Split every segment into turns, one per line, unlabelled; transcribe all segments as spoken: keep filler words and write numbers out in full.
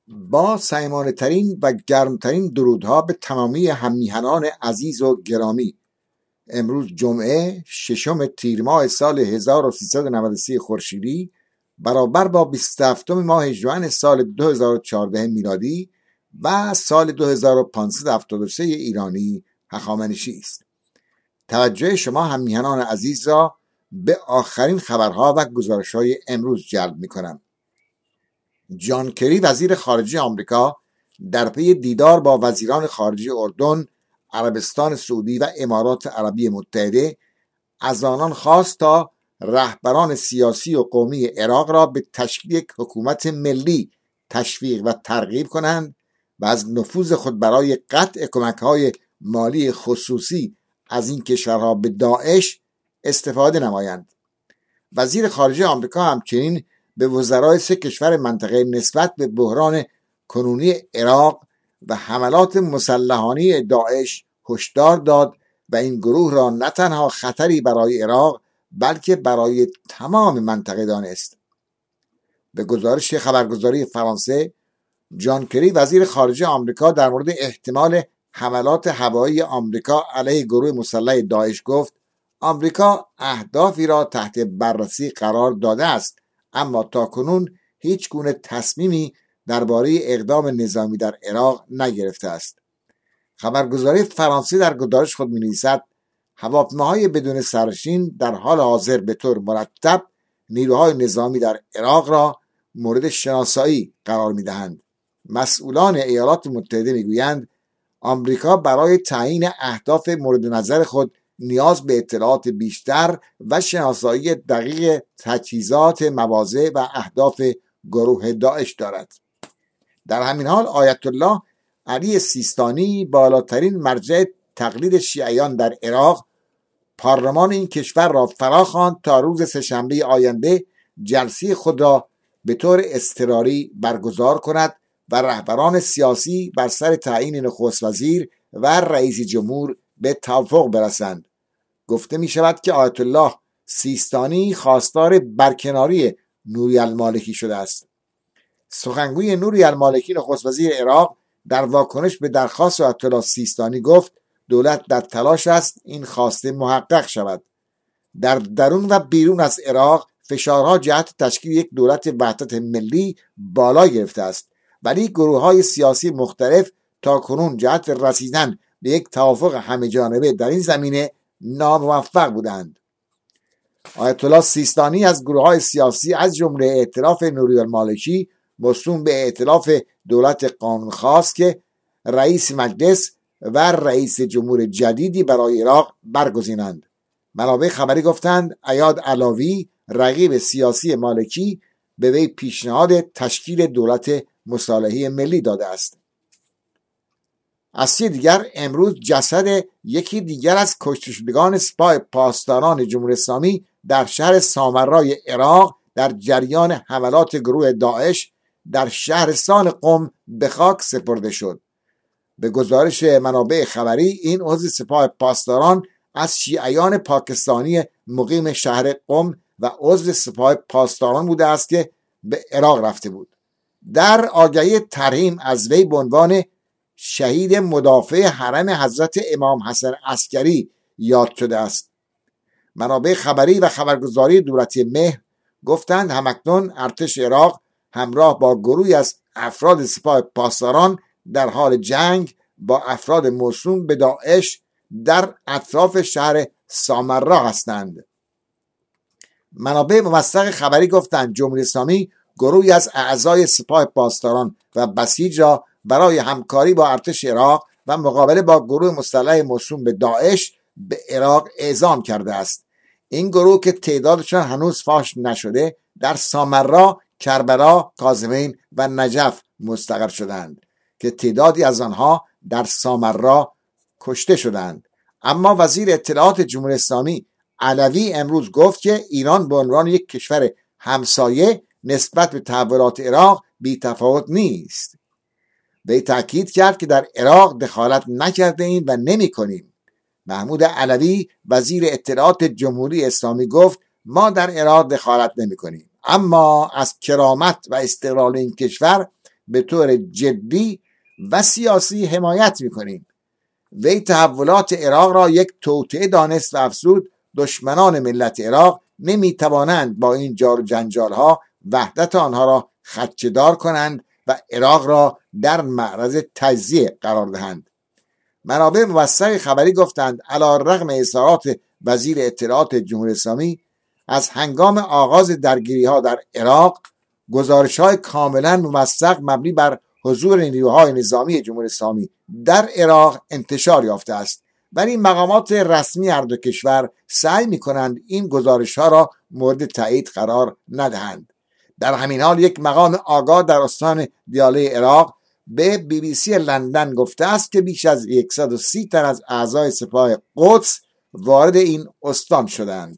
با صمیمانه ترین و گرمترین درودها به تمامی هممیهنان عزیز و گرامی، امروز جمعه ششم تیر ماه سال هزار و سیصد و نود و سه خورشیدی برابر با بیست و هفتم ماه ژوئن سال دو هزار و چهارده میلادی و سال دو هزار و پانصد و هفتاد و سه ایرانی هخامنشی است. توجه شما هممیهنان عزیز را به آخرین خبرها و گزارش‌های امروز جلب می‌کنم. جان کری وزیر خارجه آمریکا در پی دیدار با وزیران خارجه اردن، عربستان سعودی و امارات عربی متحده از آنان خواست تا رهبران سیاسی و قومی عراق را به تشکیل یک حکومت ملی تشویق و ترغیب کنند و از نفوذ خود برای قطع کمک‌های مالی خصوصی از این کشورها به داعش استفاده نمایند. وزیر خارجه آمریکا همچنین به وزرای سه کشور منطقه نسبت به بحران کنونی عراق و حملات مسلحانه داعش هشدار داد و این گروه را نه تنها خطری برای عراق بلکه برای تمام منطقه دانست. به گزارش خبرگزاری فرانسه، جان کری وزیر خارجه آمریکا در مورد احتمال حملات هوایی آمریکا علیه گروه مسلح داعش گفت: آمریکا اهدافی را تحت بررسی قرار داده است، اما تاکنون هیچ گونه تصمیمی درباره اقدام نظامی در عراق نگرفته است. خبرگزاری فرانسه در گزارش خود می‌نویسد: هواپیماهای بدون سرنشین در حال حاضر به طور مرتب نیروهای نظامی در عراق را مورد شناسایی قرار می‌دهند. مسئولان ایالات متحده می‌گویند آمریکا برای تعیین اهداف مورد نظر خود نیاز به اطلاعات بیشتر و شناسایی دقیق تجهیزات، مواضع و اهداف گروه داعش دارد. در همین حال آیت الله علی سیستانی، بالاترین مرجع تقلید شیعیان در عراق، پارلمان این کشور را فراخواند تا روز سه‌شنبه آینده جلسه خود را به طور اضطراری برگزار کند و رهبران سیاسی بر سر تعیین نخست وزیر و رئیس جمهور به توافق برسند. گفته می شود که آیت الله سیستانی خواستار برکناری نوری المالکی شده است. سخنگوی نوری المالکی نخست وزیر عراق در واکنش به درخواست آیت الله سیستانی گفت دولت در تلاش است این خواسته محقق شود. در درون و بیرون از عراق فشارها جهت تشکیل یک دولت وحدت ملی بالا گرفته است، ولی گروه‌های سیاسی مختلف تاکنون جهت رسیدن به یک توافق همه‌جانبه در این زمینه ناموفق بودند. آیت الله سیستانی از گروه‌های سیاسی از جمله ائتلاف نوری المالکی موسوم به ائتلاف دولت قانون‌خواست که رئیس مجلس و رئیس جمهور جدیدی برای عراق برگزینند. منابع خبری گفتند ایاد علاوی، رقیب سیاسی مالکی، به وی پیشنهاد تشکیل دولت مصالحه ملی داده است. از سوی دیگر امروز جسد یکی دیگر از کشته شدگان سپاه پاسداران جمهوری اسلامی در شهر سامرای عراق در جریان حملات گروه داعش در شهرستان قم به خاک سپرده شد. به گزارش منابع خبری این عضو سپاه پاسداران از شیعیان پاکستانی مقیم شهر قم و عضو سپاه پاسداران بوده است که به عراق رفته بود. در آگهی ترحیم از وی به عنوان شهید مدافع حرم حضرت امام حسن عسکری یاد شده است. منابع خبری و خبرگزاری دولتی مهر گفتند همکنون ارتش عراق همراه با گروهی از افراد سپاه پاسداران در حال جنگ با افراد موسوم به داعش در اطراف شهر سامرا هستند. منابع موثق خبری گفتند جمهوری اسلامی گروهی از اعضای سپاه پاسداران و بسیج را برای همکاری با ارتش عراق و مقابله با گروه مسلح موسوم به داعش به عراق اعزام کرده است. این گروه که تعدادشان هنوز فاش نشده در سامرا، کربلا، کاظمین و نجف مستقر شدند که تعدادی از آنها در سامرا کشته شدند. اما وزیر اطلاعات جمهوری اسلامی علوی امروز گفت که ایران به عنوان یک کشور همسایه نسبت به تحولات عراق بی تفاوت نیست. وی تاکید کرد که در عراق دخالت نکرده ایم و نمی کنیم. محمود علوی وزیر اطلاعات جمهوری اسلامی گفت ما در عراق دخالت نمی کنیم، اما از کرامت و استقلال این کشور به طور جدی و سیاسی حمایت میکنیم. وی تحولات عراق را یک توطئه دانست و افزود دشمنان ملت عراق نمیتوانند با این جار و جنجال ها وحدت آنها را خدشه‌دار کنند و عراق را در معرض تجزیه قرار دهند. منابع موثق خبری گفتند علی رغم اظهارات وزیر اطلاعات جمهوری اسلامی از هنگام آغاز درگیری ها در عراق گزارش های کاملا موثق مبنی بر حضور نیروهای نظامی جمهوری اسلامی در عراق انتشار یافته است، ولی مقامات رسمی هر دو کشور سعی می کنند این گزارش ها را مورد تایید قرار ندهند. در همین حال یک مقام آگاه در استان دیاله عراق به بی بی سی لندن گفته است که بیش از صد و سی تن از اعضای سپاه قدس وارد این استان شدند.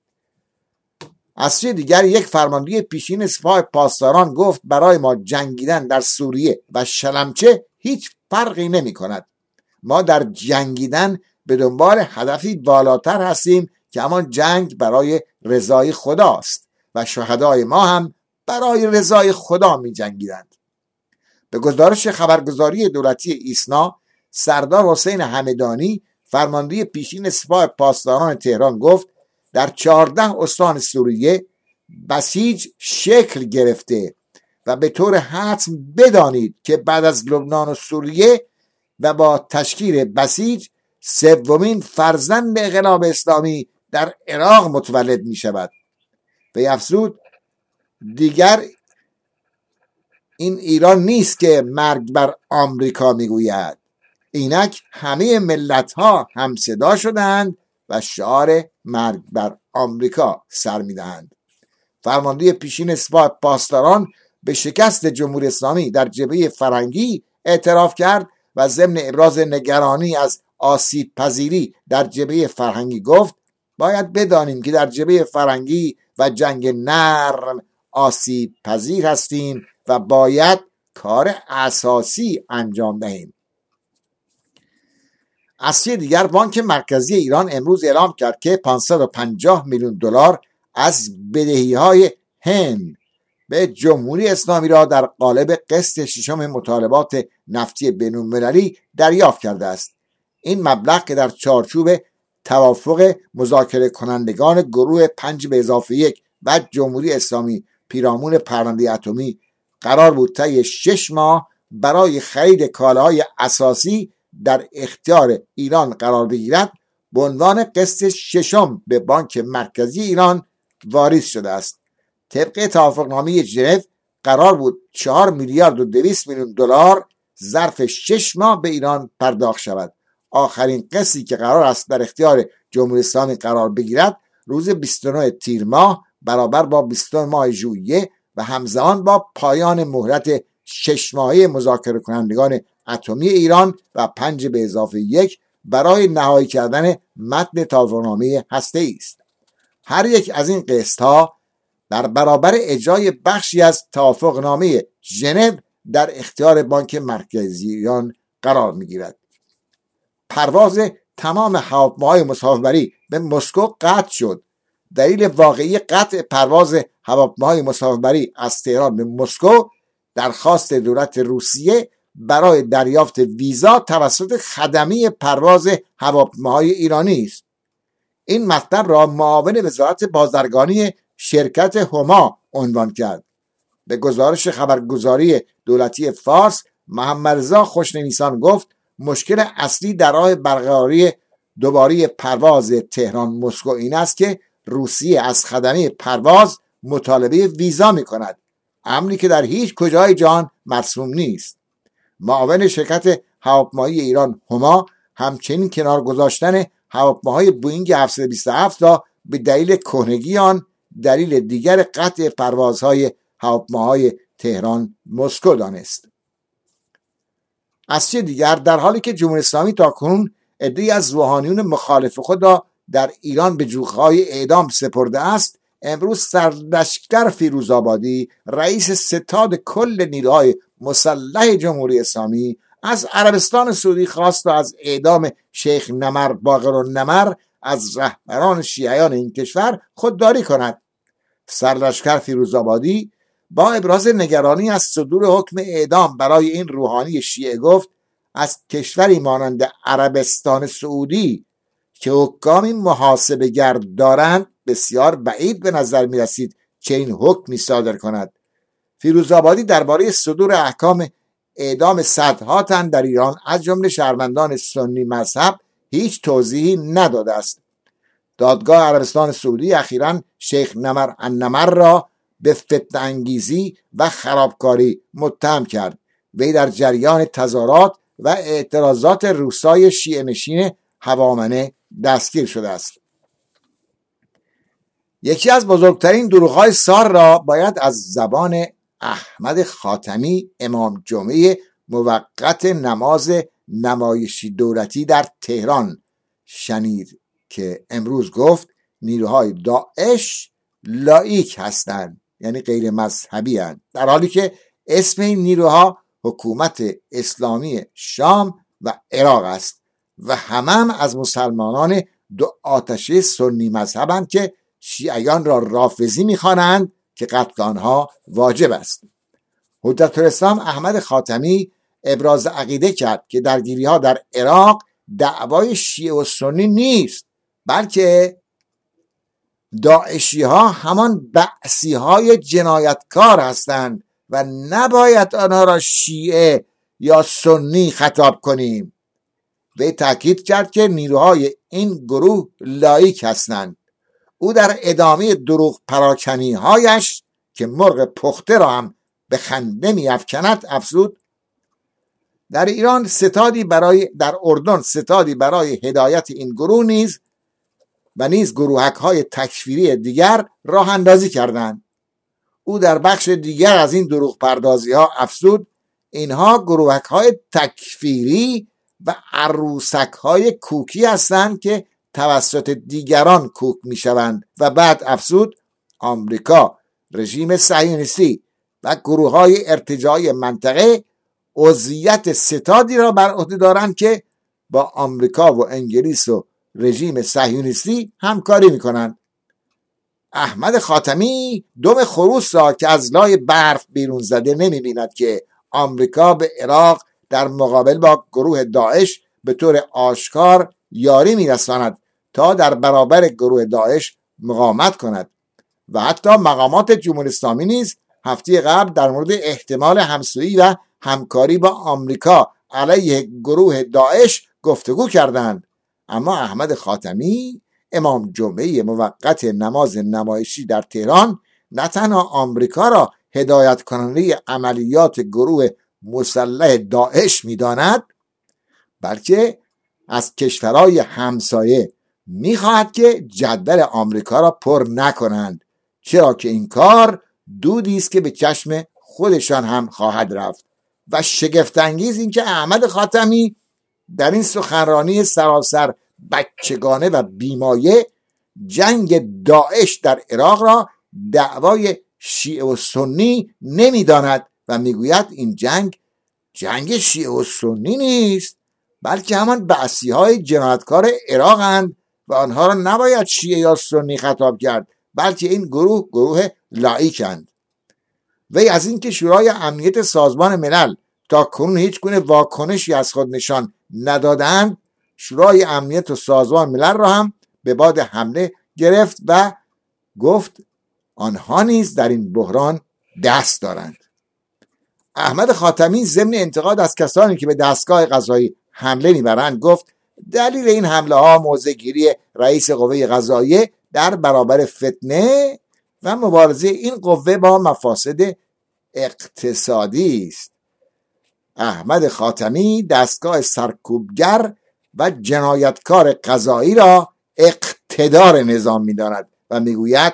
از سوی دیگر یک فرمانده پیشین سپاه پاسداران گفت برای ما جنگیدن در سوریه و شلمچه هیچ فرقی نمی کند. ما در جنگیدن به دنبال هدفی بالاتر هستیم که همان جنگ برای رضای خداست و شهدای ما هم برای رضای خدا می جنگیدند. به گزارش خبرگزاری دولتی ایسنا، سردار حسین همدانی فرمانده پیشین سپاه پاسداران تهران گفت در چهارده استان سوریه بسیج شکل گرفته و به طور حتم بدانید که بعد از لبنان و سوریه و با تشکیل بسیج سومین فرزند انقلاب اسلامی در عراق متولد می شود. و افزود دیگر این ایران نیست که مرگ بر آمریکا می گوید، اینک همه ملت ها هم صدا شدند و شعار مرگ بر آمریکا سر می دهند. فرمانده پیشین سپاه پاسداران به شکست جمهوری اسلامی در جبهه فرنگی اعتراف کرد و ضمن ابراز نگرانی از آسیب پذیری در جبهه فرهنگی گفت باید بدانیم که در جبهه فرهنگی و جنگ نرم آسیب پذیر هستیم و باید کار اساسی انجام دهیم. از سوی دیگر بانک مرکزی ایران امروز اعلام کرد که پانصد و پنجاه میلیون دلار از بدهی‌های هند به جمهوری اسلامی را در قالب قسط ششم مطالبات نفتی بین‌المللی دریافت کرده است. این مبلغ که در چارچوب توافق مذاکره کنندگان گروه پنج به اضافه یک و جمهوری اسلامی پیرامون پرونده اتمی قرار بود طی شش ماه برای خرید کالاهای اساسی در اختیار ایران قرار بگیرد، به عنوان قسط ششم به بانک مرکزی ایران واریز شده است. طبق توافقنامه ژنو قرار بود چهار میلیارد و دویست میلیون دلار ظرف شش ماه به ایران پرداخت شود. آخرین قسطی که قرار است در اختیار جمهوری اسلامی قرار بگیرد روز بیست و نه تیر ماه برابر با بیست و نه ماه ژوئیه و همزمان با پایان مهلت شش ماهه مذاکره کنندگان اتمی ایران و پنج به اضافه یک برای نهایی کردن متن توافقنامه هسته‌ای است. هر یک از این قسط‌ها در برابر اجرای بخشی از توافقنامه ژنو در اختیار بانک مرکزی ایران قرار می‌گیرد. پرواز تمام هواپیماهای مسافربری به مسکو قطع شد. دلیل واقعی قطع پرواز هواپیماهای مسافربری از تهران به مسکو درخواست دولت روسیه برای دریافت ویزا توسط خدمه پرواز هواپیماهای ایرانی است. این مطلب را معاون وزارت بازرگانی شرکت هما عنوان کرد. به گزارش خبرگزاری دولتی فارس، محمد رضا خوشنویسان گفت مشکل اصلی در راه برقراری دوباره پرواز تهران مسکو این است که روسیه از خدمه پرواز مطالبه ویزا می کند، امری که در هیچ کجای جهان مرسوم نیست. معاون شرکت هواپیمایی ایران هما همچنین کنار گذاشتن هواپیماهای بوئینگ هفتصد و بیست و هفت را به دلیل کهنگی آن دلیل دیگر قطع پروازهای هواپیماهای تهران مسکو دانست. از سوی دیگر در حالی که جمهوری اسلامی تاکنون عده‌ای از روحانیون مخالف خود را در ایران به جوقه‌های اعدام سپرده است، امروز سرلشکر فیروزآبادی رئیس ستاد کل نیروهای مسلح جمهوری اسلامی از عربستان سعودی خواست تا از اعدام شیخ نمر باقرالنمر از رهبران شیعیان این کشور خودداری کند. سرلشکر فیروزآبادی با ابراز نگرانی از صدور حکم اعدام برای این روحانی شیعه گفت از کشوری مانند عربستان سعودی که حکامی محاسبه گر دارند بسیار بعید به نظر می رسید چه این حکمی صادر کند. فیروزآبادی درباره صدور احکام اعدام صدها تن در ایران از جمله شهروندان سنی مذهب هیچ توضیحی نداده است. دادگاه عربستان سعودی اخیراً شیخ نمر النمر را به فتنه انگیزی و خرابکاری متهم کرد. وی در جریان تظاهرات و اعتراضات روسای شیعه نشین هوامنه دستگیر شده است. یکی از بزرگترین دروغ‌های سال را باید از زبان احمد خاتمی امام جمعه موقت نماز نمایشی دولتی در تهران شنید که امروز گفت نیروهای داعش لاییک هستند، یعنی غیر مذهبی هستند، در حالی که اسم این نیروها حکومت اسلامی شام و عراق است و همه هم از مسلمانان دو آتشه سنی مذهبند که شیعیان را رافضی می‌خوانند که قتل آنها واجب است. حجت الاسلام احمد خاتمی ابراز عقیده کرد که درگیری‌ها در عراق دعوای شیعه و سنی نیست، بلکه داعشی ها همان بعثی های جنایتکار هستند و نباید آنها را شیعه یا سنی خطاب کنیم. وی تاکید کرد که نیروهای این گروه لاییک هستند. او در ادامه دروغ پراکنی هایش که مرغ پخته را هم به خنده می افکند افزود در ایران ستادی برای در اردن ستادی برای هدایت این گروه نیز و نیز گروهک های تکفیری دیگر راه اندازی کردند. او در بخش دیگر از این دروغ پردازی ها افزود اینها گروهک های تکفیری و عروسک های کوکی هستند که توسط دیگران کوک می شوند و بعد افزود آمریکا، رژیم صهیونیستی و گروه های ارتجاعی منطقه عضویت ستادی را بر عهده دارند که با آمریکا و انگلیس و رژیم صهیونیستی همکاری میکنند. احمد خاتمی دم خروس را که از لای برف بیرون زده نمیبیند که آمریکا به عراق در مقابل با گروه داعش به طور آشکار یاری میرساند تا در برابر گروه داعش مقاومت کند و حتی مقامات جمهوری اسلامی نیز هفته قبل در مورد احتمال همسویی و همکاری با آمریکا علیه گروه داعش گفتگو کردند. اما احمد خاتمی امام جمعه موقت نماز نمایشی در تهران نه تنها آمریکا را هدایت کننده عملیات گروه مسلح داعش می‌داند، بلکه از کشورهای همسایه می‌خواهد که جدول آمریکا را پر نکنند، چرا که این کار دودی است که به چشم خودشان هم خواهد رفت. و شگفت انگیز این که احمد خاتمی در این سخنرانی سراسر بچگانه و بیمایه جنگ داعش در عراق را دعوای شیعه و سنی نمیداند و میگوید این جنگ جنگ شیعه و سنی نیست، بلکه همان بعثی های جنایتکار عراقند و آنها را نباید شیعه یا سنی خطاب کرد، بلکه این گروه گروه لاییکند. وی از اینکه شورای امنیت سازمان ملل تا کنون هیچ گونه واکنشی از خود نشان ندادند، شورای امنیت و سازمان ملل را هم به باد حمله گرفت و گفت آنها نیز در این بحران دست دارند. احمد خاتمی ضمن انتقاد از کسانی که به دستگاه قضایی حمله میبرند گفت دلیل این حمله ها موضع‌گیری رئیس قوه قضاییه در برابر فتنه و مبارزه این قوه با مفاسد اقتصادی است. احمد خاتمی دستگاه سرکوبگر و جنایتکار قضایی را اقتدار نظام می‌داند و میگوید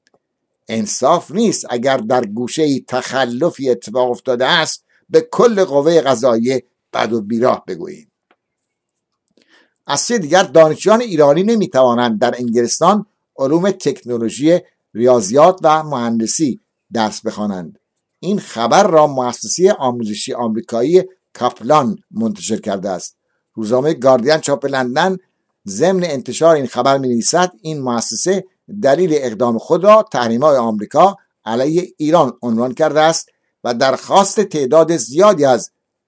انصاف نیست اگر در گوشه تخلفی اتفاق افتاده است به کل قوه قضاییه بد و بیراه بگوییم. از سوی دیگر دانشجویان ایرانی نمیتوانند در انگلستان علوم تکنولوژی، ریاضیات و مهندسی درس بخوانند. این خبر را مؤسسه آموزشی آمریکایی کاپلان منتشر کرده است. روزنامه گاردین چاپ لندن ضمن انتشار این خبر می‌نویسد این مؤسسه دلیل اقدام خود را تحریم‌های آمریکا علیه ایران عنوان کرده است و درخواست تعداد زیادی از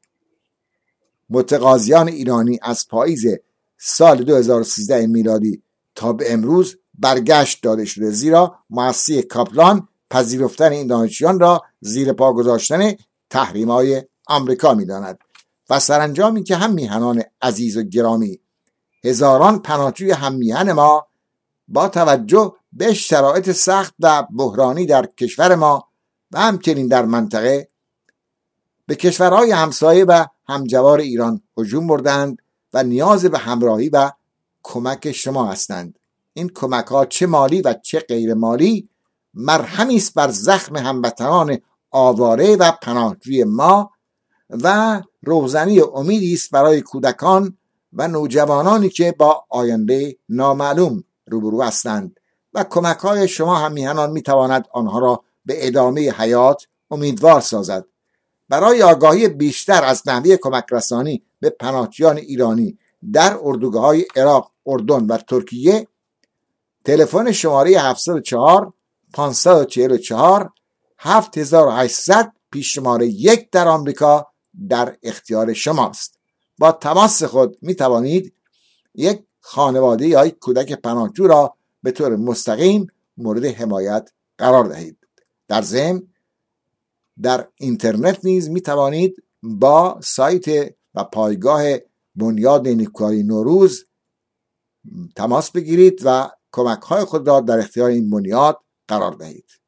متقاضیان ایرانی از پاییز سال دو هزار و سیزده میلادی تا به امروز برگشت داده شده، زیرا مؤسسه کاپلان پذیرفتن این دانشجویان را زیر پا گذاشتن تحریم‌های آمریکا می‌داند. و سرانجامی که هم میهنان عزیز و گرامی، هزاران پناهجوی هم میهن ما با توجه به شرایط سخت و بحرانی در کشور ما و همچنین در منطقه به کشورهای همسایه و همجوار ایران هجوم بردند و نیاز به همراهی و کمک شما هستند. این کمک ها چه مالی و چه غیر مالی مرهمی است بر زخم هموطنان آواره و پناهجوی ما و روزنی امیدی است برای کودکان و نوجوانانی که با آینده نامعلوم روبرو هستند و کمک های شما هم میهنان میتواند آنها را به ادامه حیات امیدوار سازد. برای آگاهی بیشتر از نحوه کمک رسانی به پناهجویان ایرانی در اردوگاه‌های عراق، اردن و ترکیه، تلفن شماره هفتصد و چهار پانصد و چهل و چهار هفت هزار و هشتصد پیش شماره یک در آمریکا در اختیار شماست. با تماس خود می توانید یک خانواده یا یک کودک پناهجو را به طور مستقیم مورد حمایت قرار دهید. در ضمن در اینترنت نیز می توانید با سایت و پایگاه بنیاد نیکوکاری نوروز تماس بگیرید و کمک های خود را در اختیار این بنیاد قرار دهید.